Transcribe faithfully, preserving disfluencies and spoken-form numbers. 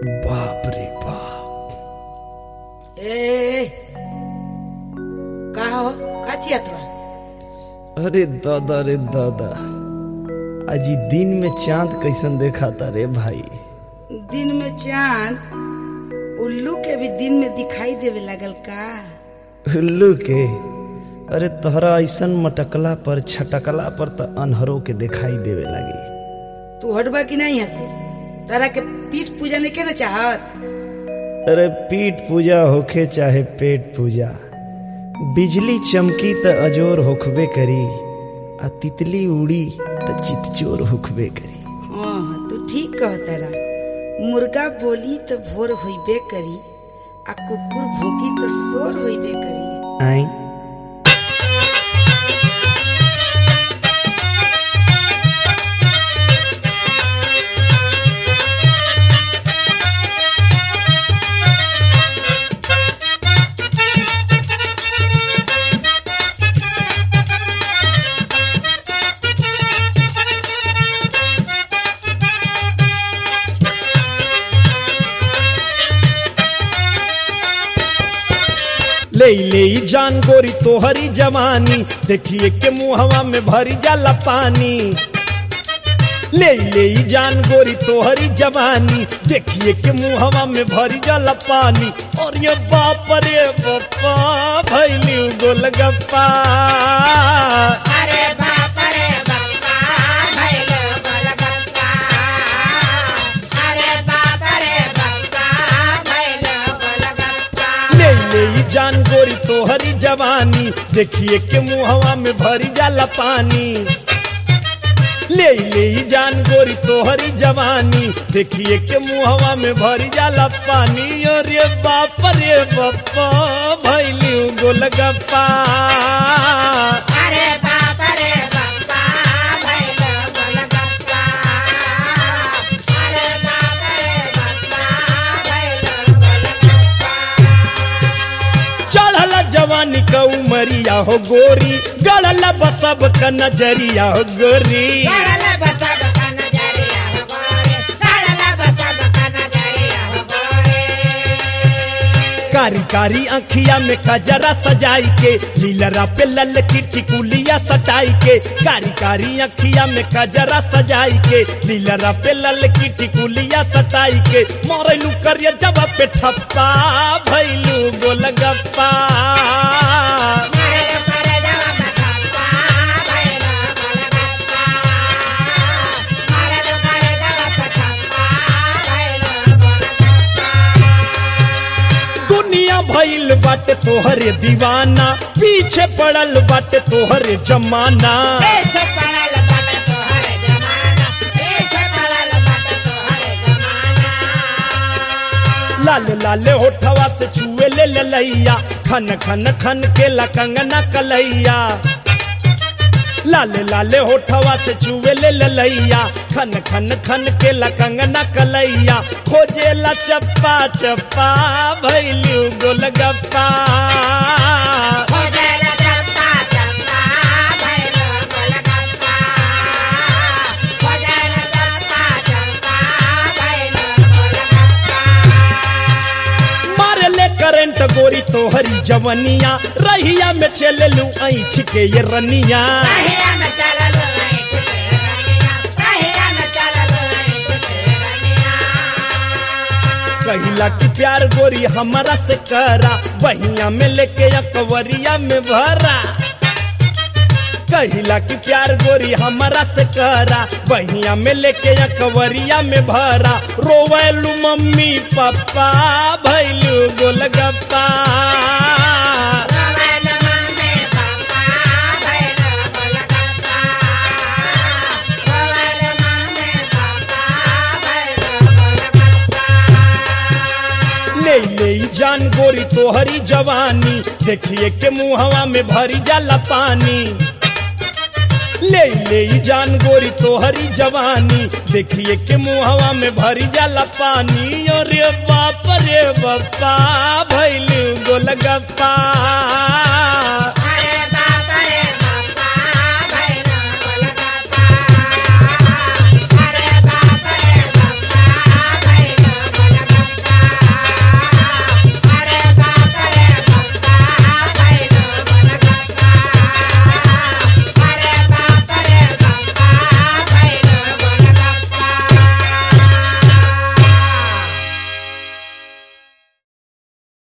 बाप रे बाप। ए का हो का चियत बा? अरे दादा रे दादा, आज ही दिन में चांद कैसन देखाता रे भाई। दिन में चांद उल्लू के भी दिन में दिखाई देवे लगल का? उल्लू के? अरे तोहरा ऐसन मटकला पर छटकला पर तो अनहरों के दिखाई देवे लगी। तू हटबा कि नहीं हंसे? तारा के पीठ पूजा नहीं के ना चाहत? अरे पीठ पूजा होखे चाहे पेट पूजा, बिजली चमकी त अजोर होखबे करी, आ तितली उड़ी त चितचोर होखबे करी। हाँ तू ठीक कहतारा। मुर्गा बोली तो भोर होइबे करी, आ कुकुर भूकी तो शोर होइबे करी। आई ले ले जान गोरी तोहरी जवानी, देखिए के मुहवा में भरी जाला पानी। ले ले जान गोरी तोहरी जवानी, देखिए के मुहवा में भरी जाला पानी। और ये बाप रे बापा भैली गोलगप्पा। अरे बाप रे बापा भैली गोलगप्पा। अरे बाप रे बापा भैली गोलगप्पा। ले ले जान गोरी तोहरी जवानी, देखिए के मुहवा में भरी जाला पानी। ले ले जान गोरी तोहरी जवानी, देखिए के मुहवा में भरी जाला पानी। अरे बाप रे बापा भैली गोलगप्पा। अरे बाप रे बापा भैली गोलगप्पा। अरे बाप रे बापा भैली गोलगप्पा। चढ़ल जवानी का उमरिया हो गोरी, गड़ल बसब का नजरिया हो गोरी। गड़ल बसब का नजरिया हो गोरे। गड़ल बसब का नजरिया हो गोरे। कारी कारी आँखिया में कजरा सजाई के, लीलरा पे लल की टिकुलिया सटाई के। कारी कारी आँखिया में कजरा सजाई के, लीलरा पे लल की टिकुलिया सटाई के। मारलू करिया जवा पे ठप्पा भैलू गोलगप्पा। मारलू करे जवा पे ठप्पा भैलू गोलगप्पा। मारलू करे जवा पे ठप्पा भैलू गोलगप्पा। दुनिया भइल बाटे तोहरे दीवाना, पीछे पड़ल बाटे तोहरे जमाना। पीछे पड़ल बाटे तोहरे जमाना। पीछे पड़ल बाटे तोहरे जमाना। लाल लाल होठवा से छुए ले ललैया, खन खन खन के लकंगना कलैया। लाल लाल होठवा से छुए ले ललैया, खन खन खन के लकंगना कलैया। खोजेला चप्पा चप्पा भैलू गोलगप्पा। खोजेला चप्पा चप्पा भैलू गोलगप्पा। खोजेला चप्पा चप्पा भैलू गोलगप्पा। मारले करंट गोरी तोहरी जवनिया, रहिया में चललू ऐठ के ये रनिया। रहिया में चललू ऐठ के रनिया। रहिया में चललू ऐठ के रनिया। कहिला की प्यार गोरी हमारा से करा, बहिया में लेके अकवरिया में भरा। कहिला की प्यार गोरी हमारा से करा, बहिया में लेके अकवरिया में भरा। रोवेलू मम्मी पापा भैलू गोलगप्पा। रोवेलू मम्मी पापा भैलू गोलगप्पा। रोवेलू मम्मी पापा भैलू गोलगप्पा। ले ले जान गोरी तोहरी जवानी, देखिए के मुहवा में भरी जाला पानी। ले ले जान गोरी तोहरी जवानी, देखिए के मुहवा में भरी जाला पानी। अरे बाप रे बापा भैलू गोलगप्पा।